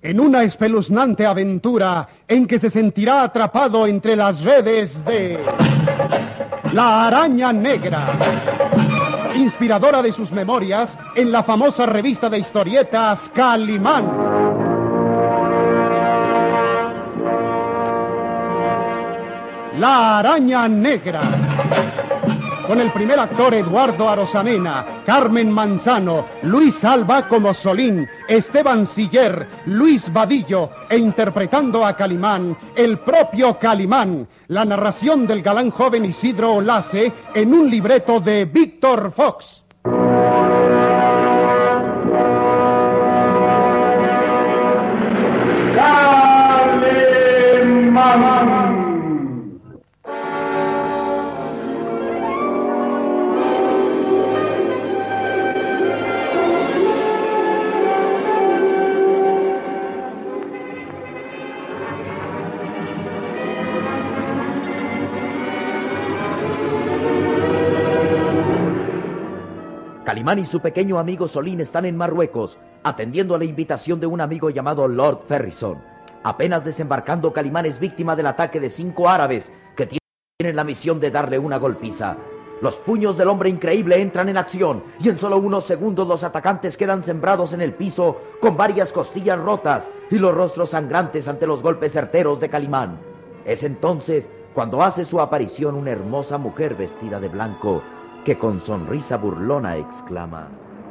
en una espeluznante aventura en que se sentirá atrapado entre las redes de la Araña Negra, inspiradora de sus memorias en la famosa revista de historietas Calimán. La Araña Negra, con el primer actor Eduardo Arosamena, Carmen Manzano, Luis Alba como Solín, Esteban Siller, Luis Vadillo, e interpretando a Calimán, el propio Calimán, la narración del galán joven Isidro Olace en un libreto de Víctor Fox. Calimán. Calimán y su pequeño amigo Solín están en Marruecos, atendiendo a la invitación de un amigo llamado Lord Ferrison. Apenas desembarcando, Calimán es víctima del ataque de 5 árabes que tienen la misión de darle una golpiza. Los puños del hombre increíble entran en acción y en solo unos segundos los atacantes quedan sembrados en el piso con varias costillas rotas y los rostros sangrantes ante los golpes certeros de Calimán. Es entonces cuando hace su aparición una hermosa mujer vestida de blanco, que con sonrisa burlona exclama: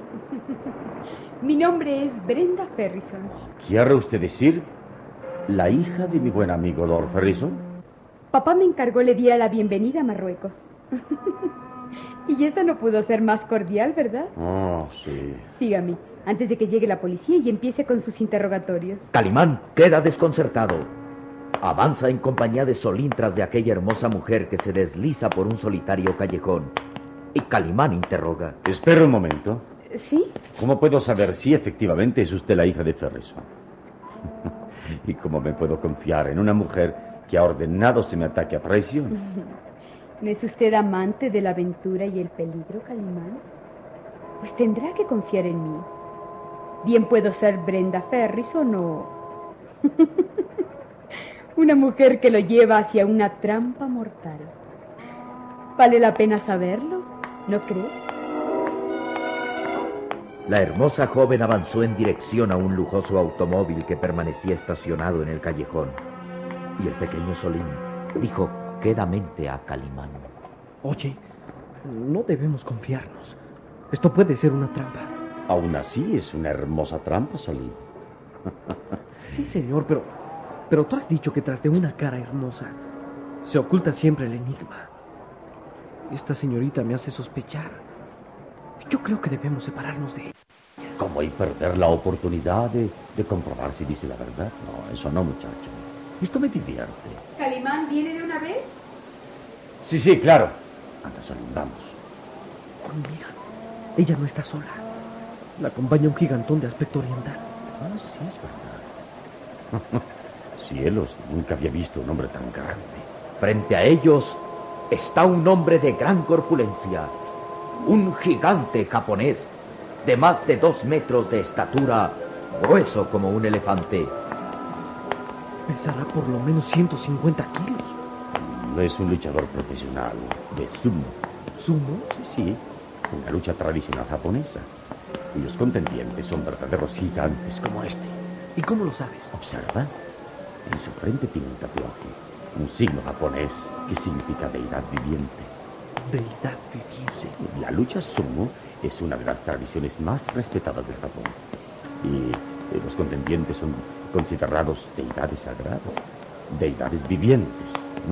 Mi nombre es Brenda Ferrison. ¿Quiere usted decir la hija de mi buen amigo Lord Ferrison? Papá me encargó le diera la bienvenida a Marruecos. Y esta no pudo ser más cordial, ¿verdad? Oh, sí. Sígame, antes de que llegue la policía y empiece con sus interrogatorios. Calimán queda desconcertado. Avanza en compañía de Solín tras de aquella hermosa mujer que se desliza por un solitario callejón. Y Calimán interroga: Espera un momento. ¿Sí? ¿Cómo puedo saber si efectivamente es usted la hija de Ferrison? ¿Y cómo me puedo confiar en una mujer que ha ordenado se me ataque a traición? ¿No es usted amante de la aventura y el peligro, Calimán? Pues tendrá que confiar en mí. Bien puedo ser Brenda Ferrison o una mujer que lo lleva hacia una trampa mortal. ¿Vale la pena saberlo? ¿No cree? La hermosa joven avanzó en dirección a un lujoso automóvil que permanecía estacionado en el callejón. Y el pequeño Solín dijo quedamente a Calimán: Oye, no debemos confiarnos. Esto puede ser una trampa. Aún así es una hermosa trampa, Solín. Sí, señor, pero tú has dicho que tras de una cara hermosa se oculta siempre el enigma. Esta señorita me hace sospechar. Yo creo que debemos separarnos de ella. ¿Cómo y perder la oportunidad de comprobar si dice la verdad? No, eso no, muchacho. Esto me divierte. ¿Calimán viene de una vez? Sí, claro. Anda, Solín, vamos. Mira, ella no está sola. La acompaña un gigantón de aspecto oriental. Ah, sí, es verdad. Cielos, nunca había visto un hombre tan grande. Frente a ellos está un hombre de gran corpulencia, un gigante japonés de más de 2 metros de estatura, grueso como un elefante. Pesará por lo menos 150 kilos. No es un luchador profesional de sumo. ¿Sumo? Sí, una lucha tradicional japonesa, cuyos contendientes son verdaderos gigantes como este. ¿Y cómo lo sabes? Observa, en su frente tiene un tatuaje, un signo japonés que significa deidad viviente. ¿Deidad viviente? La lucha sumo es una de las tradiciones más respetadas de Japón. Y los contendientes son considerados deidades sagradas, deidades vivientes.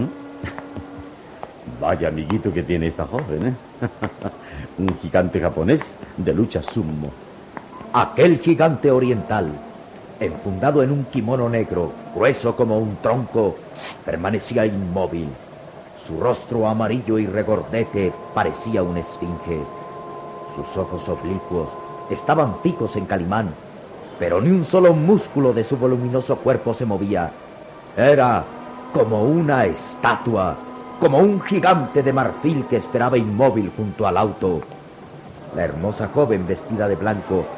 Vaya amiguito que tiene esta joven, ¿eh? Un gigante japonés de lucha sumo. Aquel gigante oriental, enfundado en un kimono negro, grueso como un tronco, permanecía inmóvil. Su rostro amarillo y regordete parecía una esfinge. Sus ojos oblicuos estaban fijos en Calimán, pero ni un solo músculo de su voluminoso cuerpo se movía. Era como una estatua, como un gigante de marfil que esperaba inmóvil junto al auto. La hermosa joven vestida de blanco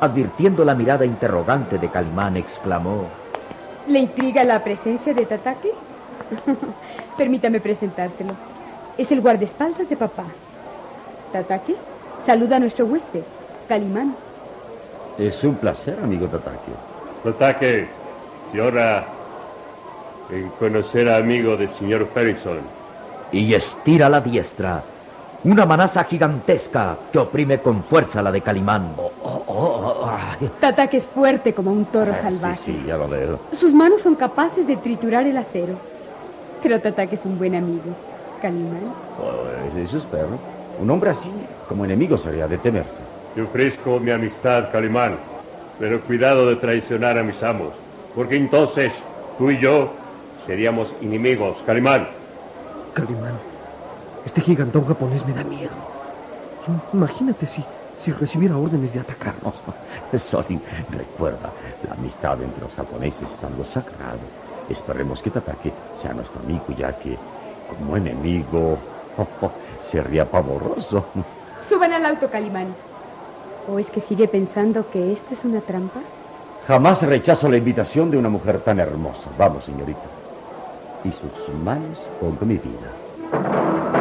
Advirtiendo la mirada interrogante de Calimán, exclamó: ¿Le intriga la presencia de Tatake? Permítame presentárselo. Es el guardaespaldas de papá. Tatake, saluda a nuestro huésped, Calimán. Es un placer, amigo Tatake. Tatake, y ahora en conocer a amigo del señor Ferrison. Y estira la diestra. Una manaza gigantesca que oprime con fuerza la de Calimán. Tatake es fuerte como un toro salvaje. Sí, ya lo veo. Sus manos son capaces de triturar el acero. Pero Tatake es un buen amigo, Calimán. Eso espero. Un hombre así, como enemigo, sería de temerse. Te ofrezco mi amistad, Calimán, pero cuidado de traicionar a mis amos, porque entonces tú y yo seríamos enemigos, Calimán. Calimán, este gigantón japonés me da miedo. Imagínate si recibiera órdenes de atacarnos. Solín, recuerda, la amistad entre los japoneses es algo sagrado. Esperemos que Tatake sea nuestro amigo, ya que, como enemigo, sería pavoroso. Suban al auto, Calimán. ¿O es que sigue pensando que esto es una trampa? Jamás rechazo la invitación de una mujer tan hermosa. Vamos, señorita. Y sus manos pongo mi vida.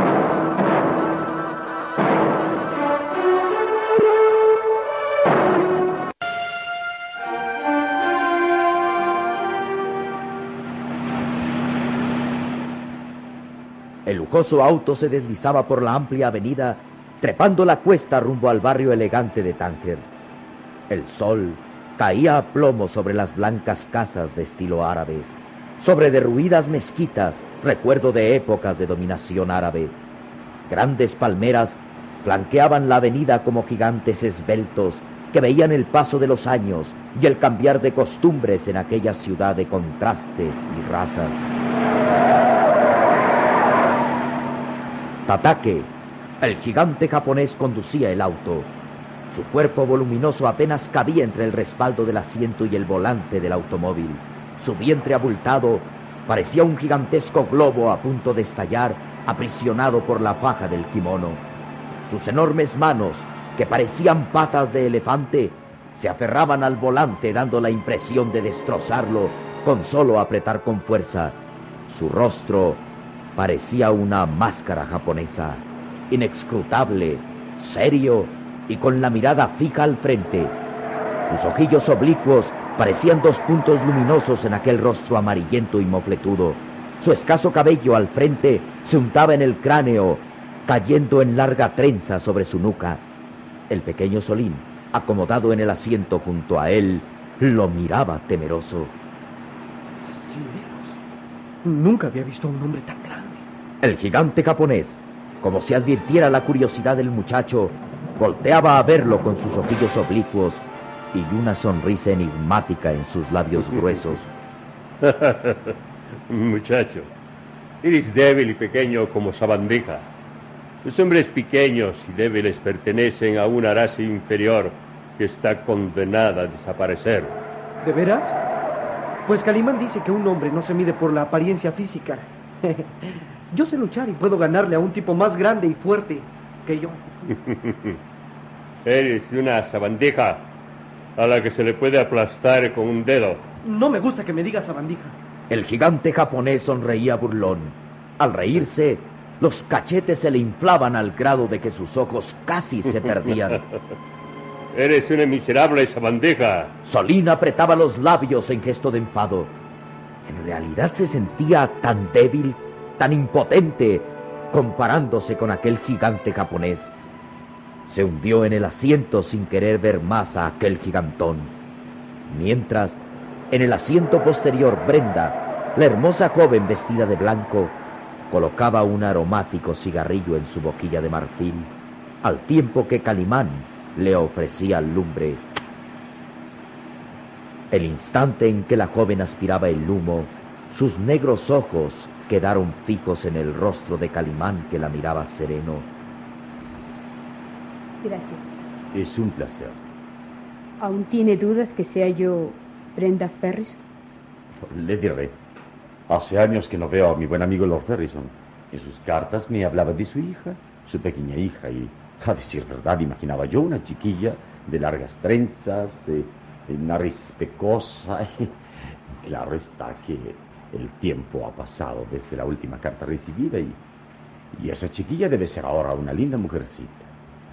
El lujoso auto se deslizaba por la amplia avenida, trepando la cuesta rumbo al barrio elegante de Tánger. El sol caía a plomo sobre las blancas casas de estilo árabe, sobre derruidas mezquitas, recuerdo de épocas de dominación árabe. Grandes palmeras flanqueaban la avenida como gigantes esbeltos que veían el paso de los años y el cambiar de costumbres en aquella ciudad de contrastes y razas. Tatake, el gigante japonés, conducía el auto. Su cuerpo voluminoso apenas cabía entre el respaldo del asiento y el volante del automóvil. Su vientre abultado parecía un gigantesco globo a punto de estallar, aprisionado por la faja del kimono. Sus enormes manos, que parecían patas de elefante, se aferraban al volante dando la impresión de destrozarlo con solo apretar con fuerza. Su rostro parecía una máscara japonesa, inescrutable, serio y con la mirada fija al frente. Sus ojillos oblicuos parecían dos puntos luminosos en aquel rostro amarillento y mofletudo. Su escaso cabello al frente se untaba en el cráneo, cayendo en larga trenza sobre su nuca. El pequeño Solín, acomodado en el asiento junto a él, lo miraba temeroso. Cielos, nunca había visto a un hombre tan grande. El gigante japonés, como si advirtiera la curiosidad del muchacho, volteaba a verlo con sus ojillos oblicuos y una sonrisa enigmática en sus labios gruesos. Muchacho, eres débil y pequeño como sabandija. Los hombres pequeños y débiles pertenecen a una raza inferior que está condenada a desaparecer. ¿De veras? Pues Calimán dice que un hombre no se mide por la apariencia física. Yo sé luchar y puedo ganarle a un tipo más grande y fuerte que yo. Eres una sabandija a la que se le puede aplastar con un dedo. No me gusta que me digas sabandija. El gigante japonés sonreía burlón. Al reírse, los cachetes se le inflaban al grado de que sus ojos casi se perdían. Eres una miserable sabandija. Solín apretaba los labios en gesto de enfado. En realidad se sentía tan débil, tan impotente, comparándose con aquel gigante japonés. Se hundió en el asiento sin querer ver más a aquel gigantón. Mientras, en el asiento posterior, Brenda, la hermosa joven vestida de blanco, colocaba un aromático cigarrillo en su boquilla de marfil, al tiempo que Calimán le ofrecía lumbre. El instante en que la joven aspiraba el humo, sus negros ojos quedaron fijos en el rostro de Calimán, que la miraba sereno. Gracias. Es un placer. ¿Aún tiene dudas que sea yo Brenda Ferrison? Le diré. Hace años que no veo a mi buen amigo Lord Ferrison. En sus cartas me hablaba de su hija, su pequeña hija, y, a decir verdad, imaginaba yo una chiquilla de largas trenzas, nariz pecosa. Claro está que el tiempo ha pasado desde la última carta recibida y esa chiquilla debe ser ahora una linda mujercita.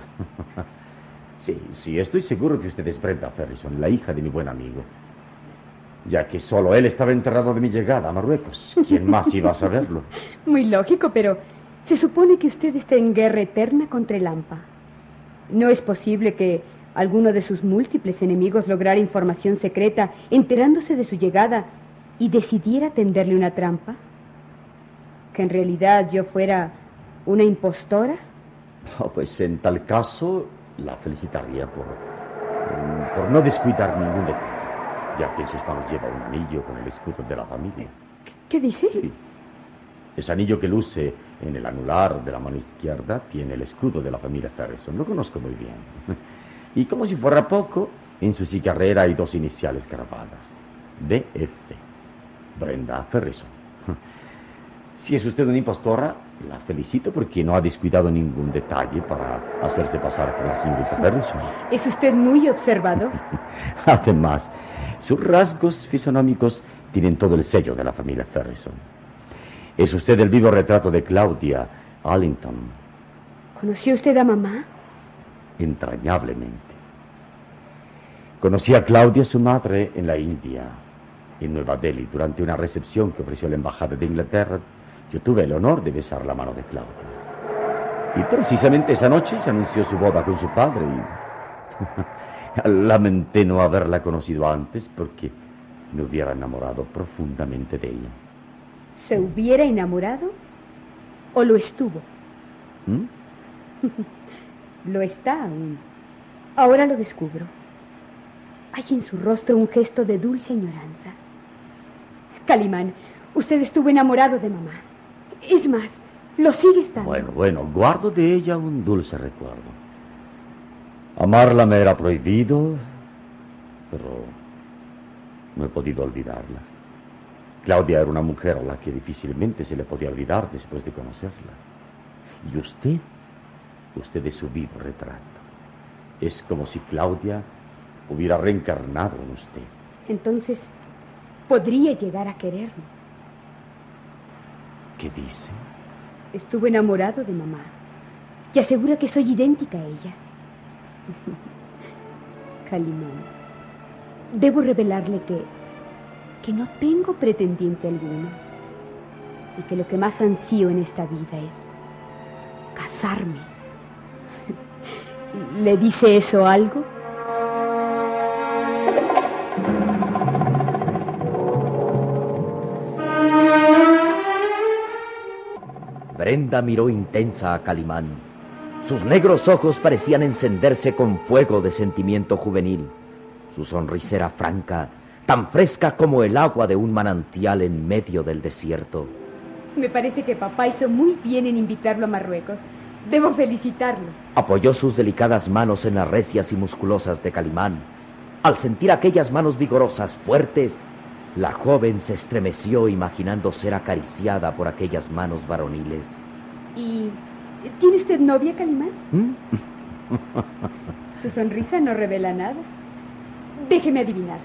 Sí, estoy seguro que usted es Brenda Ferrison, la hija de mi buen amigo. Ya que solo él estaba enterrado de mi llegada a Marruecos. ¿Quién más iba a saberlo? Muy lógico, pero se supone que usted está en guerra eterna contra el Hampa. ¿No es posible que alguno de sus múltiples enemigos lograra información secreta enterándose de su llegada y decidiera tenderle una trampa? ¿Que en realidad yo fuera una impostora? Pues en tal caso la felicitaría por no descuidar ningún detalle, ya que en sus manos lleva un anillo con el escudo de la familia. ¿Qué dice? Sí. Ese anillo que luce en el anular de la mano izquierda tiene el escudo de la familia Ferrison. Lo conozco muy bien. Y como si fuera poco, en su cigarrera hay 2 iniciales grabadas. BF. Brenda Ferrison. Si es usted una impostora, la felicito porque no ha descuidado ningún detalle para hacerse pasar por la señorita Ferrison. Es usted muy observador. Además, sus rasgos fisonómicos tienen todo el sello de la familia Ferrison. Es usted el vivo retrato de Claudia Allington. ¿Conoció usted a mamá? Entrañablemente. Conocí a Claudia, su madre, en la India, en Nueva Delhi, durante una recepción que ofreció la embajada de Inglaterra. Yo tuve el honor de besar la mano de Claudia. Y precisamente esa noche se anunció su boda con su padre y lamenté no haberla conocido antes porque me hubiera enamorado profundamente de ella. ¿Se hubiera enamorado o lo estuvo? Lo está aún. Ahora lo descubro. Hay en su rostro un gesto de dulce añoranza. Calimán, usted estuvo enamorado de mamá. Es más, lo sigue estando. Bueno, guardo de ella un dulce recuerdo. Amarla me era prohibido, pero no he podido olvidarla. Claudia era una mujer a la que difícilmente se le podía olvidar después de conocerla. Y usted es su vivo retrato. Es como si Claudia hubiera reencarnado en usted. Entonces, podría llegar a quererme. ¿Qué dice? Estuvo enamorado de mamá y asegura que soy idéntica a ella. Calimán, debo revelarle que no tengo pretendiente alguno y que lo que más ansío en esta vida es casarme. ¿Le dice eso algo? Brenda miró intensa a Calimán. Sus negros ojos parecían encenderse con fuego de sentimiento juvenil. Su sonrisa era franca, tan fresca como el agua de un manantial en medio del desierto. Me parece que papá hizo muy bien en invitarlo a Marruecos. Debo felicitarlo. Apoyó sus delicadas manos en las recias y musculosas de Calimán. Al sentir aquellas manos vigorosas, fuertes, la joven se estremeció imaginando ser acariciada por aquellas manos varoniles. ¿Y tiene usted novia, Calimán? Su sonrisa no revela nada. Déjeme adivinar.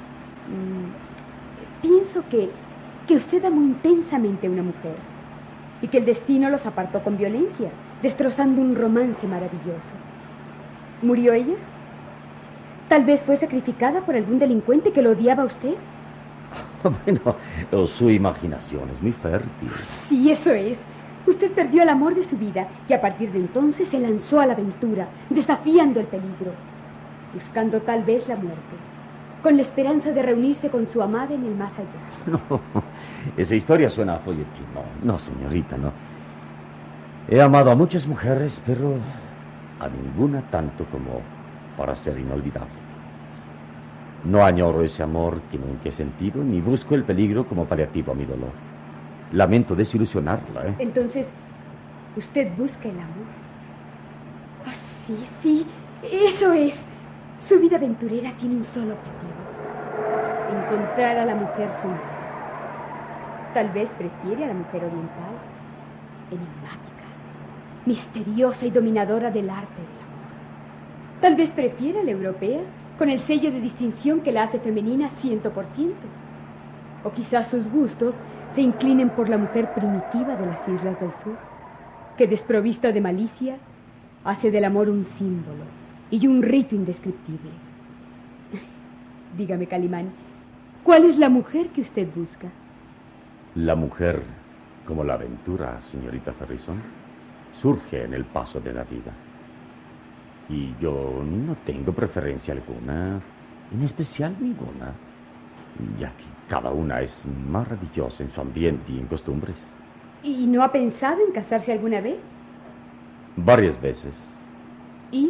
Pienso que usted amó intensamente a una mujer y que el destino los apartó con violencia, destrozando un romance maravilloso. ¿Murió ella? ¿Tal vez fue sacrificada por algún delincuente que lo odiaba a usted? Bueno, su imaginación es muy fértil. Sí, eso es. Usted perdió el amor de su vida y a partir de entonces se lanzó a la aventura, desafiando el peligro, buscando tal vez la muerte, con la esperanza de reunirse con su amada en el más allá. No, esa historia suena a folletín. No, señorita, no. He amado a muchas mujeres, pero a ninguna tanto como para ser inolvidable. No añoro ese amor que nunca he sentido, ni busco el peligro como paliativo a mi dolor. Lamento desilusionarla, ¿eh? Entonces, ¿usted busca el amor? Oh, sí, eso es. Su vida aventurera tiene un solo objetivo: encontrar a la mujer soñada. Tal vez prefiere a la mujer oriental, enigmática, misteriosa y dominadora del arte del amor. Tal vez prefiera la europea, con el sello de distinción que la hace femenina 100%. O quizás sus gustos se inclinen por la mujer primitiva de las islas del sur, que desprovista de malicia, hace del amor un símbolo y un rito indescriptible. Dígame, Calimán, ¿cuál es la mujer que usted busca? La mujer, como la aventura, señorita Ferrison, surge en el paso de la vida. Y yo no tengo preferencia alguna, en especial ninguna, ya que cada una es maravillosa en su ambiente y en costumbres. ¿Y no ha pensado en casarse alguna vez? Varias veces. ¿Y?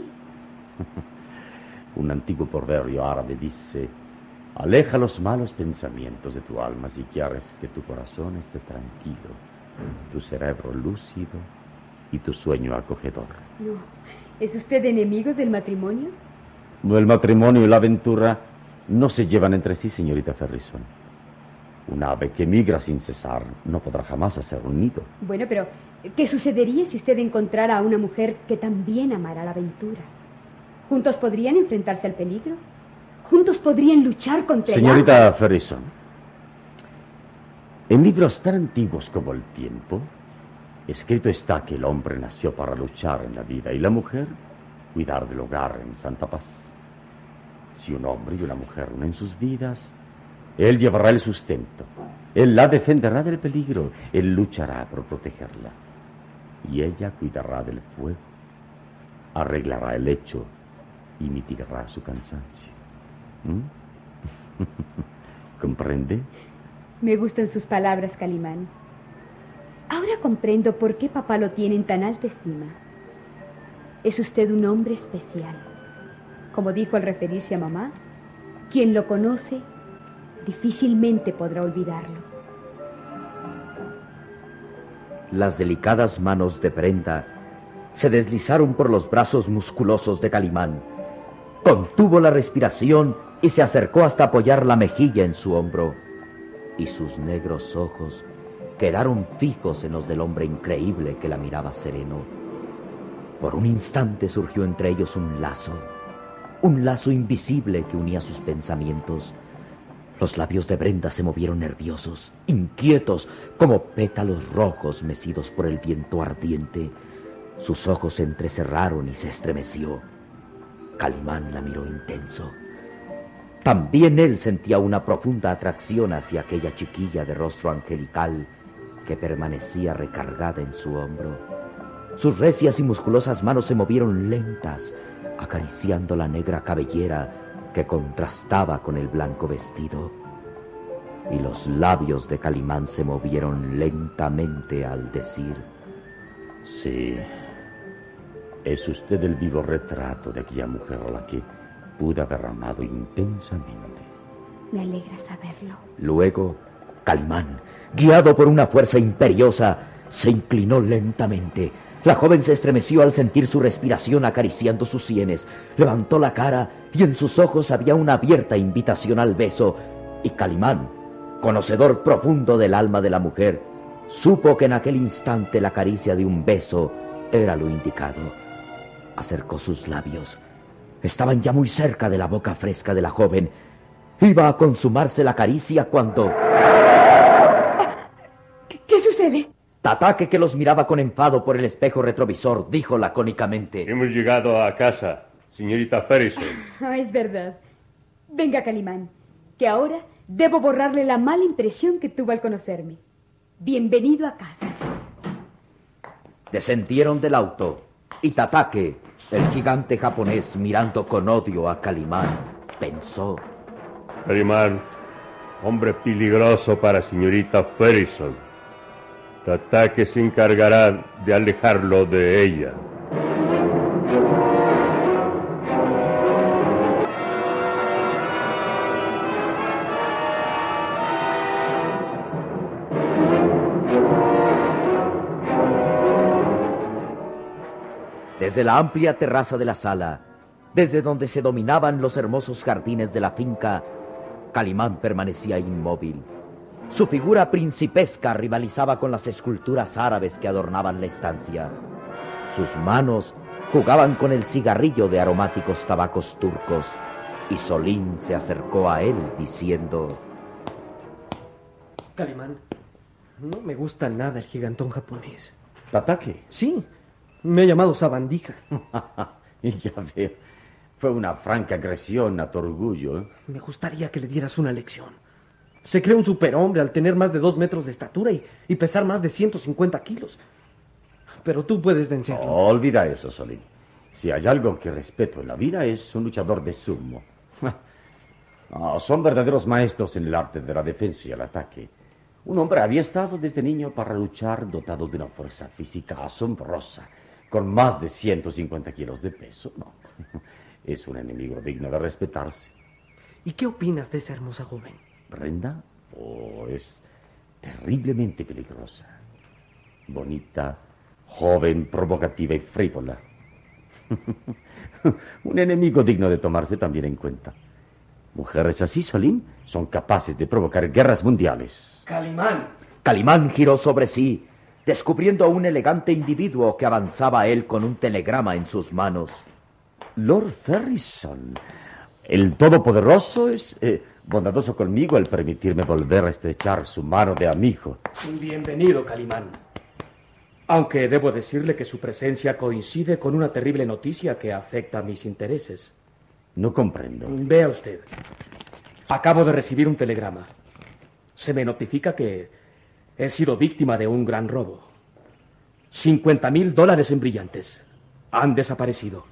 Un antiguo proverbio árabe dice: aleja los malos pensamientos de tu alma si quieres que tu corazón esté tranquilo, tu cerebro lúcido y tu sueño acogedor. No. ¿Es usted enemigo del matrimonio? No, el matrimonio y la aventura no se llevan entre sí, señorita Ferrison. Un ave que migra sin cesar no podrá jamás hacer un nido. Bueno, pero ¿qué sucedería si usted encontrara a una mujer que también amara la aventura? ¿Juntos podrían enfrentarse al peligro? ¿Juntos podrían luchar contra el Señorita Ferrison, en libros tan antiguos como el tiempo, escrito está que el hombre nació para luchar en la vida y la mujer cuidar del hogar en santa paz. Si un hombre y una mujer unen sus vidas, él llevará el sustento, él la defenderá del peligro, él luchará por protegerla y ella cuidará del fuego, arreglará el lecho y mitigará su cansancio. ¿Comprende? Me gustan sus palabras, Calimán. Ahora comprendo por qué papá lo tiene en tan alta estima. Es usted un hombre especial. Como dijo al referirse a mamá, quien lo conoce difícilmente podrá olvidarlo. Las delicadas manos de Brenda se deslizaron por los brazos musculosos de Calimán. Contuvo la respiración y se acercó hasta apoyar la mejilla en su hombro. Y sus negros ojos quedaron fijos en los del hombre increíble que la miraba sereno. Por un instante surgió entre ellos un lazo invisible que unía sus pensamientos. Los labios de Brenda se movieron nerviosos, inquietos, como pétalos rojos mecidos por el viento ardiente. Sus ojos se entrecerraron y se estremeció. Calimán la miró intenso. También él sentía una profunda atracción hacia aquella chiquilla de rostro angelical que permanecía recargada en su hombro. Sus recias y musculosas manos se movieron lentas, acariciando la negra cabellera que contrastaba con el blanco vestido. Y los labios de Calimán se movieron lentamente al decir: sí, es usted el vivo retrato de aquella mujer a la que pude haber amado intensamente. Me alegra saberlo. Luego, Calimán, guiado por una fuerza imperiosa, se inclinó lentamente. La joven se estremeció al sentir su respiración acariciando sus sienes. Levantó la cara y en sus ojos había una abierta invitación al beso. Y Calimán, conocedor profundo del alma de la mujer, supo que en aquel instante la caricia de un beso era lo indicado. Acercó sus labios. Estaban ya muy cerca de la boca fresca de la joven. Iba a consumarse la caricia cuando... ¿Qué sucede? Tataque, que los miraba con enfado por el espejo retrovisor, dijo lacónicamente: hemos llegado a casa, señorita Ferrison. Es verdad. Venga, Calimán, que ahora debo borrarle la mala impresión que tuvo al conocerme. Bienvenido a casa. Descendieron del auto y Tataque, el gigante japonés, mirando con odio a Calimán, pensó: Calimán, hombre peligroso para señorita Ferrison. Tataque se encargará de alejarlo de ella. Desde la amplia terraza de la sala, desde donde se dominaban los hermosos jardines de la finca, Calimán permanecía inmóvil. Su figura principesca rivalizaba con las esculturas árabes que adornaban la estancia. Sus manos jugaban con el cigarrillo de aromáticos tabacos turcos, y Solín se acercó a él diciendo: Calimán, no me gusta nada el gigantón japonés. ¿Tatake? Sí, me ha llamado sabandija. Ya veo. Fue una franca agresión a tu orgullo, ¿eh? Me gustaría que le dieras una lección. Se cree un superhombre al tener más de 2 metros de estatura y pesar más de 150 kilos. Pero tú puedes vencerlo. Oh, olvida eso, Solín. Si hay algo que respeto en la vida es un luchador de sumo. Son verdaderos maestros en el arte de la defensa y el ataque. Un hombre había estado desde niño para luchar dotado de una fuerza física asombrosa, con más de 150 kilos de peso. No, es un enemigo digno de respetarse. ¿Y qué opinas de esa hermosa joven? Brenda, es terriblemente peligrosa. Bonita, joven, provocativa y frívola. Un enemigo digno de tomarse también en cuenta. Mujeres así, Solín, son capaces de provocar guerras mundiales. ¡Calimán! Calimán giró sobre sí, descubriendo a un elegante individuo que avanzaba a él con un telegrama en sus manos. Lord Ferrison, el Todopoderoso es bondadoso conmigo al permitirme volver a estrechar su mano de amigo. Bienvenido, Calimán. Aunque debo decirle que su presencia coincide con una terrible noticia que afecta a mis intereses. No comprendo. Vea usted. Acabo de recibir un telegrama. Se me notifica que he sido víctima de un gran robo. $50,000 en brillantes. Han desaparecido.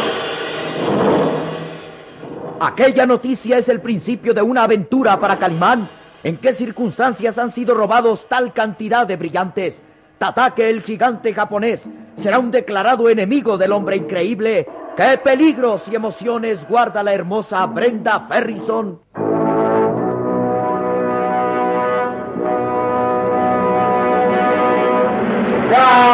Aquella noticia es el principio de una aventura para Calimán. ¿En qué circunstancias han sido robados tal cantidad de brillantes? Tatake, el gigante japonés, será un declarado enemigo del hombre increíble. ¿Qué peligros y emociones guarda la hermosa Brenda Ferrison? ¡Ya!